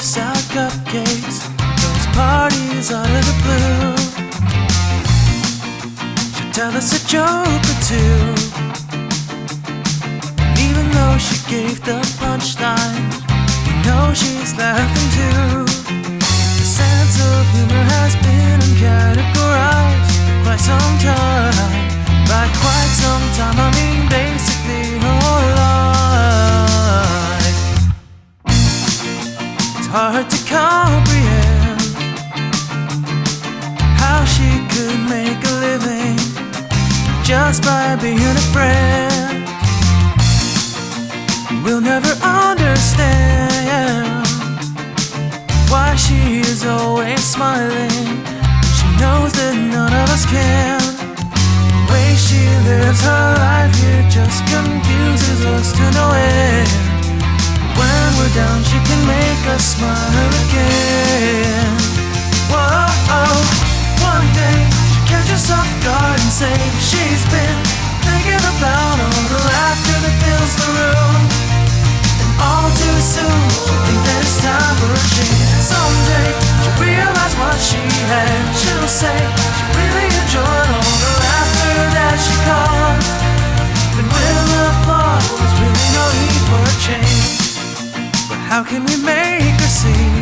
gives out cupcakes, those parties out of the blue. She'll tell us a joke or two, and even though she gave the punchline, we know she's laughing too. The sense of humor has been uncategorized for quite some time. By quite some time, I mean basically her life. It's hard to comprehend how she could make a living just by being a friend. We'll never understand why she is always smiling. She knows that none of us can. The way she lives her life here just confuses us to no end. When we're down, she can make us smile again. Whoa, one day she catches us off guard and say she's been thinking about all the laughter that fills the room. And all too soon she thinks that it's time for a change. Someday she'll realize what she had. She'll say she really enjoyed all the laughter that she caused. And we'll applaud, there's really no need for a change. But how can we make her see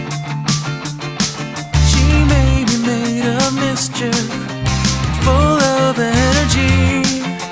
she may be made of mischief, full of energy?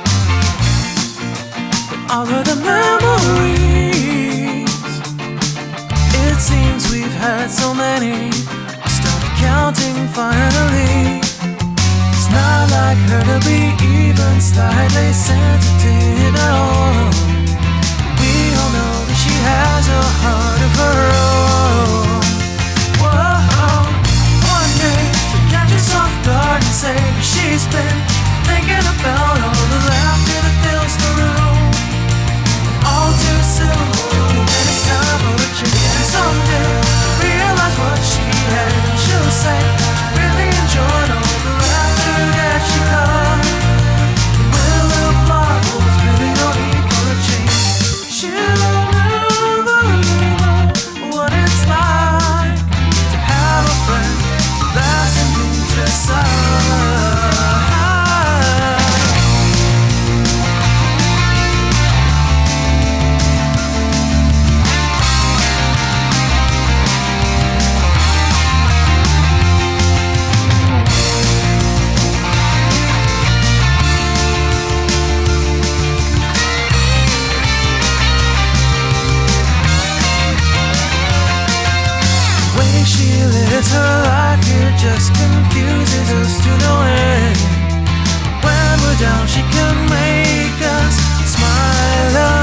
But all of the memories, it seems we've had so many, we started counting finally. It's not like her to be even slightly sensitive at all. We all know that she has a heart of her own. Whoa, one day she'll catch us off guard and say she's been thinking about all the laughter that fills the room. All too soon, thinking that it's time for a change. Someday realize what she had. She'll say really enjoyed all the laughter that she caused. We'll applaud, there's really no need for a change. She'll never know what it's like to have a friend who laughs and moves her side. She lives her life here just confuses us to no end. When we're down, she can make us smile.